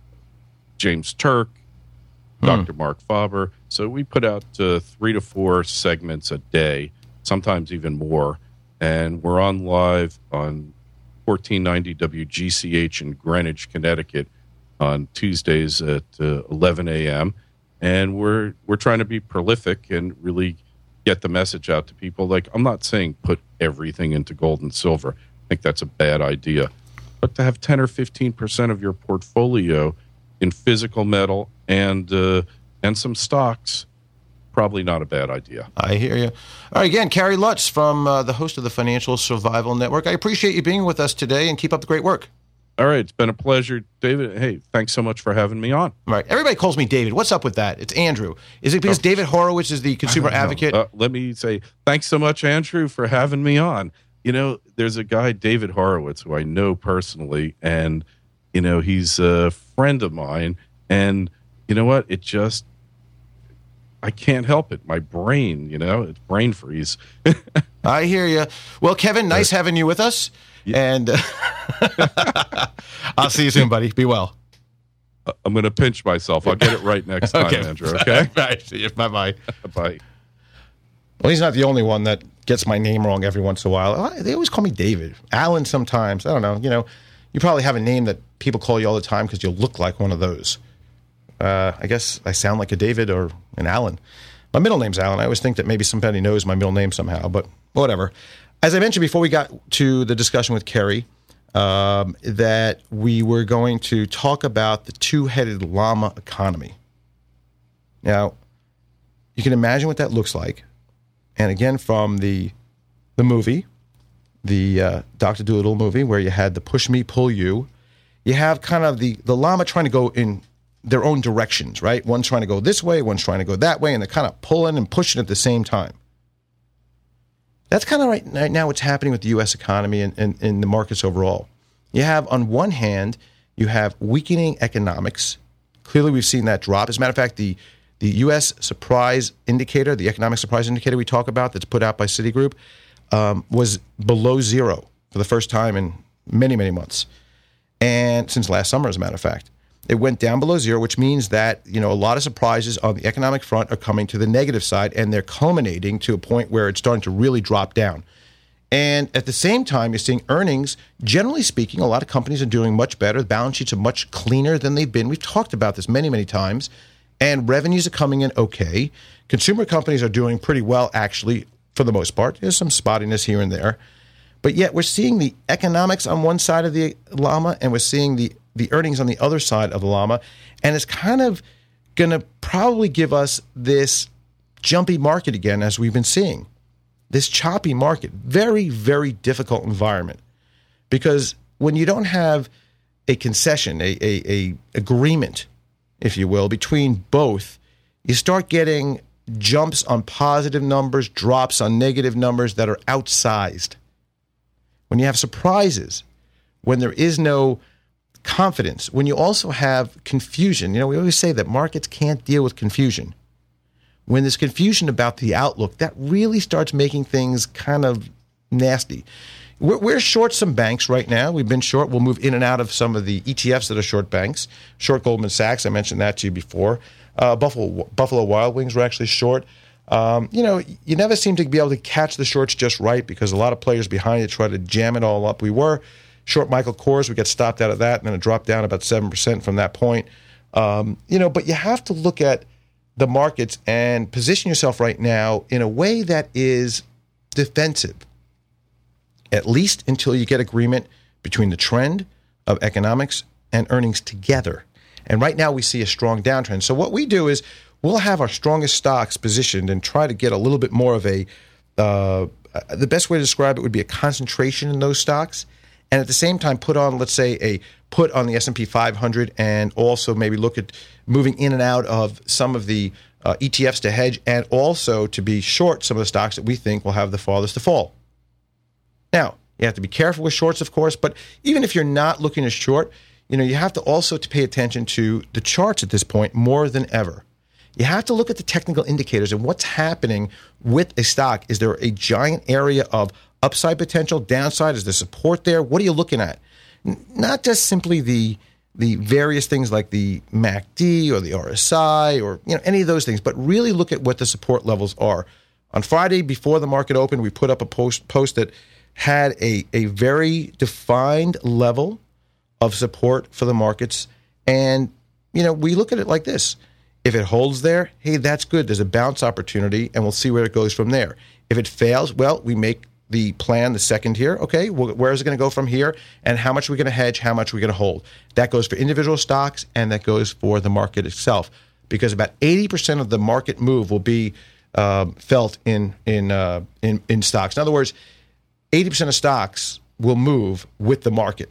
Speaker 1: James Turk, hmm. Doctor Mark Faber. So we put out uh, three to four segments a day, sometimes even more, and we're on live on fourteen ninety W G C H in Greenwich, Connecticut on Tuesdays at uh, eleven a.m. And we're we're trying to be prolific and really get the message out to people. Like, I'm not saying put everything into gold and silver. I think that's a bad idea. But to have ten or fifteen percent of your portfolio in physical metal and uh, and some stocks, probably not a bad idea.
Speaker 4: I hear you. All right, again, Kerry Lutz from uh, the host of the Financial Survival Network. I appreciate you being with us today, and keep up the great work.
Speaker 1: All right, it's been a pleasure, David. Hey, thanks so much for having me on.
Speaker 4: All right, everybody calls me David. What's up with that? It's Andrew. Is it because oh. David Horowitz is the consumer advocate?
Speaker 1: Uh, let me say thanks so much, Andrew, for having me on. You know, there's a guy, David Horowitz, who I know personally, and, you know, he's a friend of mine, and you know what? It just, I can't help it. My brain, you know, it's brain freeze.
Speaker 4: I hear you. Well, Kevin, nice having you with us. Yeah. And uh, I'll see you soon, buddy. Be well.
Speaker 1: I'm going to pinch myself. I'll get it right next time,
Speaker 4: okay.
Speaker 1: Andrew. Okay?
Speaker 4: Right. See you. Bye-bye.
Speaker 1: Bye.
Speaker 4: Well, he's not the only one that gets my name wrong every once in a while. They always call me David. Alan sometimes. I don't know. You know, you probably have a name that people call you all the time because you look like one of those. Uh, I guess I sound like a David or an Alan. My middle name's Alan. I always think that maybe somebody knows my middle name somehow, but whatever. As I mentioned before we got to the discussion with Kerry, um, that we were going to talk about the two-headed llama economy. Now, you can imagine what that looks like. And again, from the the movie, the uh, Doctor Dolittle movie, where you had the push me, pull you, you have kind of the, the llama trying to go in their own directions, right? One's trying to go this way, one's trying to go that way, and they're kind of pulling and pushing at the same time. That's kind of right, right now what's happening with the U S economy and, and, and the markets overall. You have, on one hand, you have weakening economics. Clearly, we've seen that drop. As a matter of fact, the, the U S surprise indicator, the economic surprise indicator we talk about that's put out by Citigroup, um, was below zero for the first time in many, many months. And since last summer, as a matter of fact. It went down below zero, which means that, you know, a lot of surprises on the economic front are coming to the negative side, and they're culminating to a point where it's starting to really drop down. And at the same time, you're seeing earnings, generally speaking, a lot of companies are doing much better. The balance sheets are much cleaner than they've been. We've talked about this many, many times. And revenues are coming in okay. Consumer companies are doing pretty well, actually, for the most part. There's some spottiness here and there. But yet we're seeing the economics on one side of the llama, and we're seeing the the earnings on the other side of the llama, and it's kind of going to probably give us this jumpy market again, as we've been seeing. This choppy market, very, very difficult environment. Because when you don't have a concession, a, a, a agreement, if you will, between both, you start getting jumps on positive numbers, drops on negative numbers that are outsized. When you have surprises, when there is no confidence, when you also have confusion. You know, we always say that markets can't deal with confusion. When there's confusion about the outlook, that really starts making things kind of nasty. We're, we're short some banks right now. We've been short. We'll move in and out of some of the E T Fs that are short banks. Short Goldman Sachs, I mentioned that to you before. Uh, Buffalo Buffalo Wild Wings were actually short. Um, you know, you never seem to be able to catch the shorts just right because a lot of players behind you try to jam it all up. We were short Michael Kors. We got stopped out of that, and then it dropped down about seven percent from that point. Um, you know, but you have to look at the markets and position yourself right now in a way that is defensive, at least until you get agreement between the trend of economics and earnings together. And right now we see a strong downtrend. So what we do is we'll have our strongest stocks positioned and try to get a little bit more of a, uh, the best way to describe it would be a concentration in those stocks. And at the same time, put on, let's say, a put on the S and P five hundred and also maybe look at moving in and out of some of the uh, E T Fs to hedge and also to be short some of the stocks that we think will have the farthest to fall. Now, you have to be careful with shorts, of course, but even if you're not looking to short, you know, you have to also to pay attention to the charts at this point more than ever. You have to look at the technical indicators and what's happening with a stock. Is there a giant area of upside potential, downside? Is there support there? What are you looking at? N- not just simply the the various things like the M A C D or the R S I or you know any of those things, but really look at what the support levels are. On Friday, before the market opened, we put up a post post that had a, a very defined level of support for the markets. And, you know, we look at it like this. If it holds there, hey, that's good. There's a bounce opportunity, and we'll see where it goes from there. If it fails, well, we make the plan the second here. Okay, well, where is it going to go from here? And how much are we going to hedge? How much are we going to hold? That goes for individual stocks, and that goes for the market itself. Because about eighty percent of the market move will be um, felt in, in, uh, in, in stocks. In other words, eighty percent of stocks will move with the market.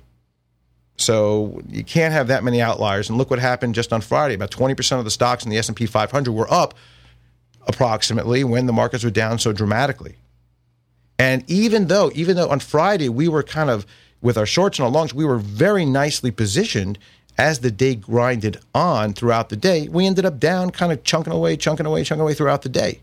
Speaker 4: So you can't have that many outliers. And look what happened just on Friday. About twenty percent of the stocks in the S and P five hundred were up approximately when the markets were down so dramatically. And even though, even though on Friday we were kind of, with our shorts and our longs, we were very nicely positioned as the day grinded on throughout the day, we ended up down kind of chunking away, chunking away, chunking away throughout the day.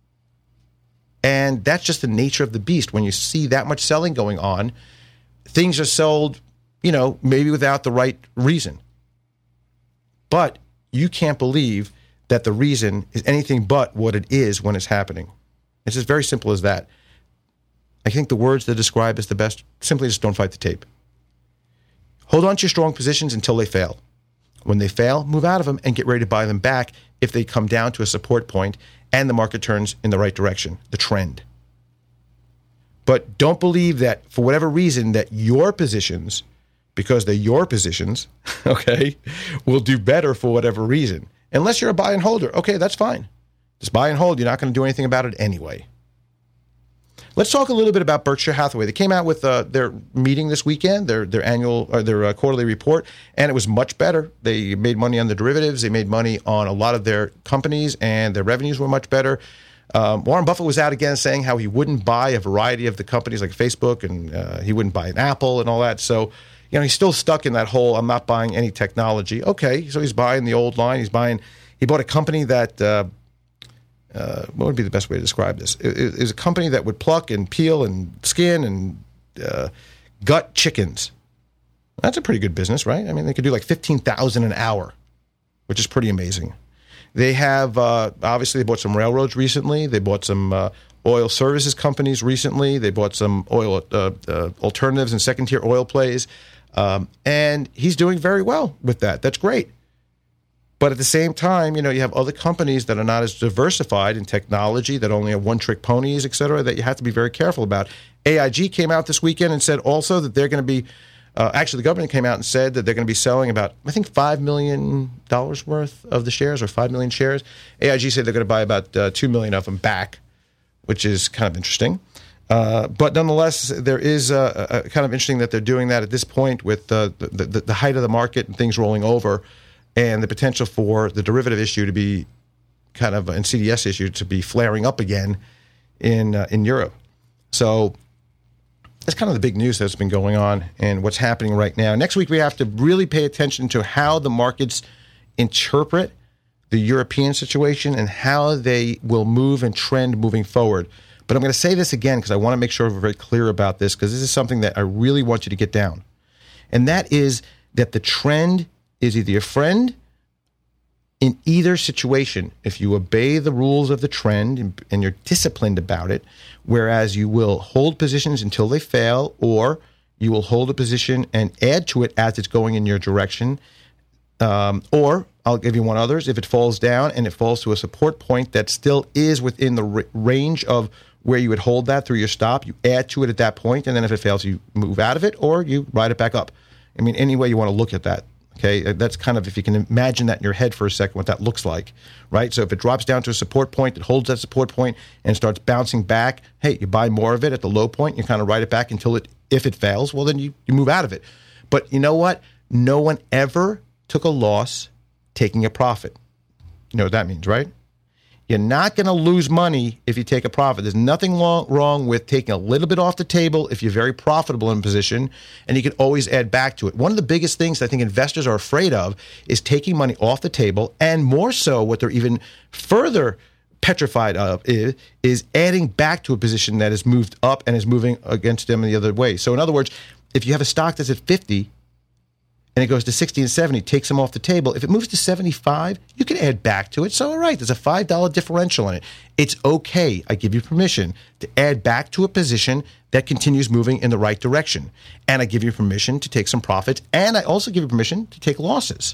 Speaker 4: And that's just the nature of the beast. When you see that much selling going on, things are sold, you know, maybe without the right reason. But you can't believe that the reason is anything but what it is when it's happening. It's just very simple as that. I think the words that describe is the best. Simply just don't fight the tape. Hold on to your strong positions until they fail. When they fail, move out of them and get ready to buy them back if they come down to a support point and the market turns in the right direction, the trend. But don't believe that for whatever reason that your positions, because they're your positions, okay, will do better for whatever reason. Unless you're a buy and holder. Okay, that's fine. Just buy and hold. You're not going to do anything about it anyway. Let's talk a little bit about Berkshire Hathaway. They came out with uh, their meeting this weekend, their their annual or their uh, quarterly report, and it was much better. They made money on the derivatives. They made money on a lot of their companies, and their revenues were much better. Um, Warren Buffett was out again saying how he wouldn't buy a variety of the companies like Facebook, and uh, he wouldn't buy an Apple and all that. So, you know, he's still stuck in that whole, I'm not buying any technology. Okay, so he's buying the old line. He's buying, he bought a company that, uh, uh, what would be the best way to describe this? It, it is a company that would pluck and peel and skin and uh, gut chickens. That's a pretty good business, right? I mean, they could do like fifteen thousand dollars an hour, which is pretty amazing. They have, uh, obviously, they bought some railroads recently. They bought some uh, oil services companies recently. They bought some oil uh, uh, alternatives and second-tier oil plays. Um, and he's doing very well with that. That's great. But at the same time, you know, you have other companies that are not as diversified in technology, that only have one-trick ponies, et cetera, that you have to be very careful about. A I G came out this weekend and said also that they're going to be Uh, actually, the government came out and said that they're going to be selling about, I think, five million dollars worth of the shares, or five million shares. A I G said they're going to buy about uh, two million of them back, which is kind of interesting. Uh, but nonetheless, there is uh, a, a kind of interesting that they're doing that at this point with uh, the, the, the height of the market and things rolling over, and the potential for the derivative issue to be kind of, and C D S issue to be flaring up again in uh, in Europe. So that's kind of the big news that's been going on and what's happening right now. Next week, we have to really pay attention to how the markets interpret the European situation and how they will move and trend moving forward. But I'm going to say this again because I want to make sure we're very clear about this, because this is something that I really want you to get down. And that is that the trend is either your friend in either situation, if you obey the rules of the trend and, and you're disciplined about it, whereas you will hold positions until they fail, or you will hold a position and add to it as it's going in your direction. Um, or I'll give you one others. If it falls down and it falls to a support point that still is within the r- range of where you would hold that through your stop, you add to it at that point, and then if it fails, you move out of it or you ride it back up. I mean, any way you want to look at that. Okay, that's kind of, if you can imagine that in your head for a second, what that looks like, right? So if it drops down to a support point, it holds that support point and starts bouncing back, hey, you buy more of it at the low point, you kind of ride it back until it, if it fails, well, then you, you move out of it. But you know what? No one ever took a loss taking a profit. You know what that means, right? You're not going to lose money if you take a profit. There's nothing long, wrong with taking a little bit off the table if you're very profitable in a position, and you can always add back to it. One of the biggest things I think investors are afraid of is taking money off the table, and more so what they're even further petrified of is, is adding back to a position that has moved up and is moving against them the other way. So in other words, if you have a stock that's at fifty, and it goes to sixty and seventy, takes them off the table. If it moves to seventy-five, you can add back to it. So, all right, there's a five dollars differential in it. It's okay. I give you permission to add back to a position that continues moving in the right direction. And I give you permission to take some profits. And I also give you permission to take losses.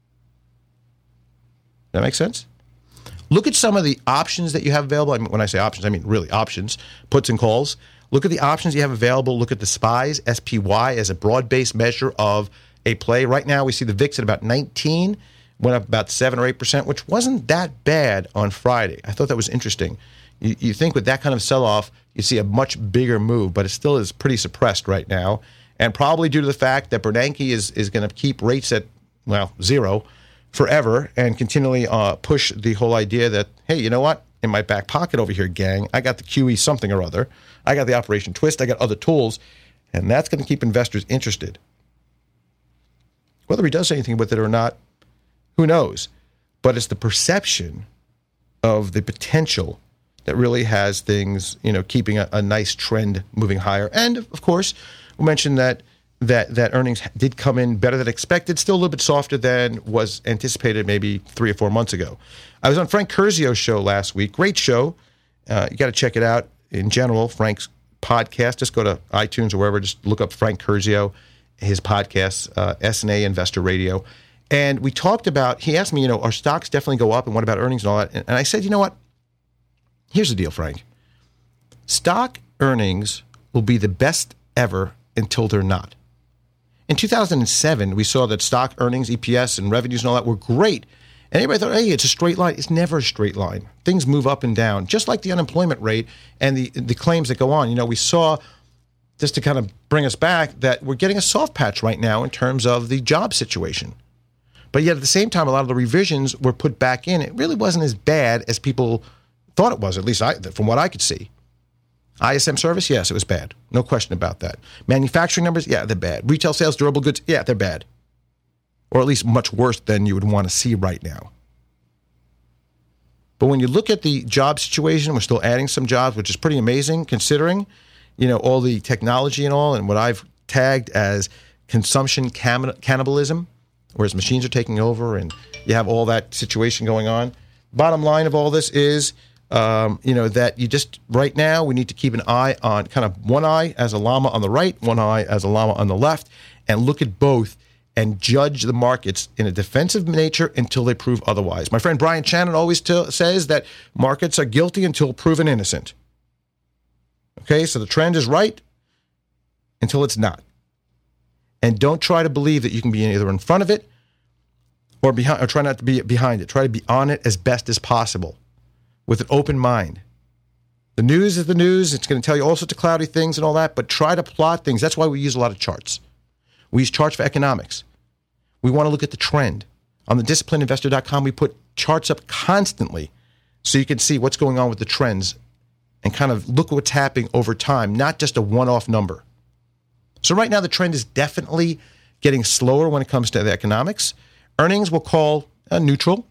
Speaker 4: That makes sense? Look at some of the options that you have available. I mean, when I say options, I mean really options, puts and calls. Look at the options you have available. Look at the S P Ys, S P Y, as a broad-based measure of a play. Right now, we see the V I X at about nineteen, went up about seven or eight percent, which wasn't that bad on Friday. I thought that was interesting. You, you think with that kind of sell-off, you see a much bigger move, but it still is pretty suppressed right now, and probably due to the fact that Bernanke is, is going to keep rates at, well, zero forever and continually uh, push the whole idea that, hey, you know what? In my back pocket over here, gang, I got the Q E something or other. I got the Operation Twist. I got other tools, and that's going to keep investors interested. Whether he does anything with it or not, who knows? But it's the perception of the potential that really has things, you know, keeping a, a nice trend moving higher. And, of course, we'll mention that, that that earnings did come in better than expected, still a little bit softer than was anticipated maybe three or four months ago. I was on Frank Curzio's show last week. Great show. Uh, you got to check it out. In general, Frank's podcast, just go to iTunes or wherever, just look up Frank Curzio, his podcast, uh, S and A Investor Radio. And we talked about, he asked me, you know, are stocks definitely go up, and what about earnings and all that? And, and I said, you know what? Here's the deal, Frank. Stock earnings will be the best ever until they're not. In two thousand seven, we saw that stock earnings, E P S, and revenues and all that were great. And everybody thought, hey, it's a straight line. It's never a straight line. Things move up and down, just like the unemployment rate and the, the claims that go on. You know, we saw, just to kind of bring us back, that we're getting a soft patch right now in terms of the job situation. But yet at the same time, a lot of the revisions were put back in. It really wasn't as bad as people thought it was, at least I, from what I could see. I S M service, yes, it was bad. No question about that. Manufacturing numbers, yeah, they're bad. Retail sales, durable goods, yeah, they're bad. Or at least much worse than you would want to see right now. But when you look at the job situation, we're still adding some jobs, which is pretty amazing considering, you know, all the technology and all, and what I've tagged as consumption cam- cannibalism, whereas machines are taking over and you have all that situation going on. Bottom line of all this is, um, you know, that you just, right now, we need to keep an eye on, kind of one eye as a llama on the right, one eye as a llama on the left, and look at both and judge the markets in a defensive nature until they prove otherwise. My friend Brian Shannon always t- says that markets are guilty until proven innocent. Okay, so the trend is right until it's not. And don't try to believe that you can be either in front of it or behind, or try not to be behind it. Try to be on it as best as possible with an open mind. The news is the news. It's going to tell you all sorts of cloudy things and all that, but try to plot things. That's why we use a lot of charts. We use charts for economics. We want to look at the trend. On the disciplined investor dot com, we put charts up constantly so you can see what's going on with the trends and kind of look at what's happening over time, not just a one-off number. So right now, the trend is definitely getting slower when it comes to the economics. Earnings will call uh, neutral.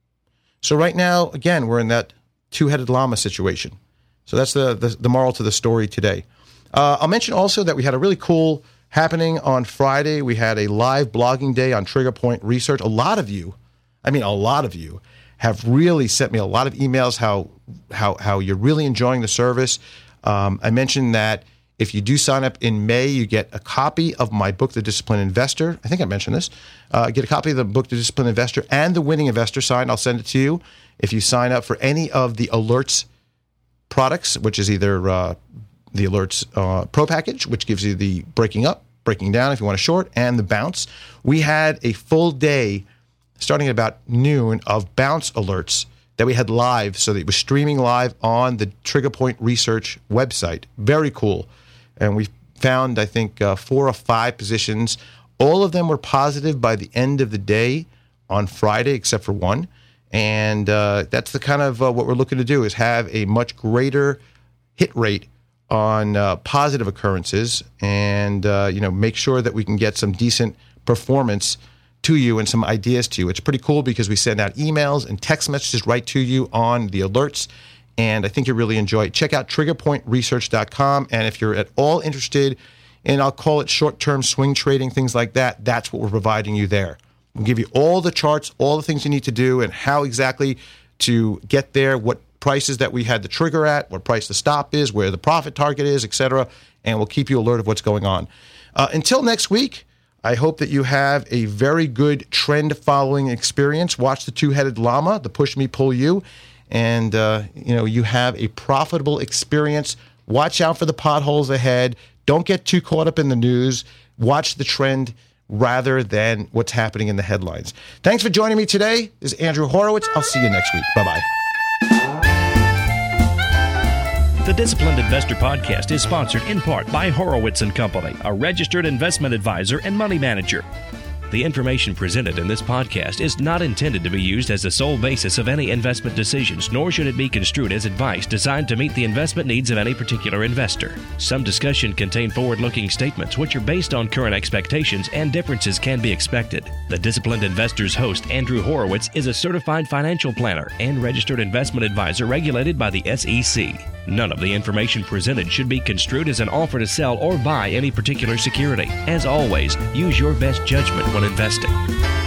Speaker 4: So right now, again, we're in that two-headed llama situation. So that's the, the, the moral to the story today. Uh, I'll mention also that we had a really cool happening on Friday. We had a live blogging day on Trigger Point Research. A lot of you, I mean a lot of you, have really sent me a lot of emails how how how you're really enjoying the service. Um, I mentioned that if you do sign up in May, you get a copy of my book, The Disciplined Investor. I think I mentioned this. Uh, get a copy of the book, The Disciplined Investor, and the Winning Investor signed. I'll send it to you if you sign up for any of the Alerts products, which is either uh, the Alerts uh, Pro Package, which gives you the breaking up, breaking down if you want a short, and the bounce. We had a full day starting at about noon of bounce alerts that we had live, so that it was streaming live on the Trigger Point Research website. Very cool. And we found, I think, uh, four or five positions. All of them were positive by the end of the day on Friday, except for one. And uh, that's the kind of uh, what we're looking to do, is have a much greater hit rate on uh, positive occurrences, and uh, you know, make sure that we can get some decent performance to you and some ideas to you. It's pretty cool because we send out emails and text messages right to you on the alerts, and I think you'll really enjoy it. Check out trigger point research dot com, and if you're at all interested in, I'll call it short-term swing trading, things like that, that's what we're providing you there. We'll give you all the charts, all the things you need to do, and how exactly to get there, what prices that we had the trigger at, what price the stop is, where the profit target is, et cetera, and we'll keep you alert of what's going on. Uh, until next week, I hope that you have a very good trend-following experience. Watch the two-headed llama, the push me, pull you, and uh, you know, you have a profitable experience. Watch out for the potholes ahead. Don't get too caught up in the news. Watch the trend rather than what's happening in the headlines. Thanks for joining me today. This is Andrew Horowitz. I'll see you next week. Bye-bye.
Speaker 2: The Disciplined Investor Podcast is sponsored in part by Horowitz and Company, a registered investment advisor and money manager. The information presented in this podcast is not intended to be used as the sole basis of any investment decisions, nor should it be construed as advice designed to meet the investment needs of any particular investor. Some discussion contain forward-looking statements which are based on current expectations, and differences can be expected. The Disciplined Investor's host, Andrew Horowitz, is a certified financial planner and registered investment advisor regulated by the S E C. None of the information presented should be construed as an offer to sell or buy any particular security. As always, use your best judgment when investing.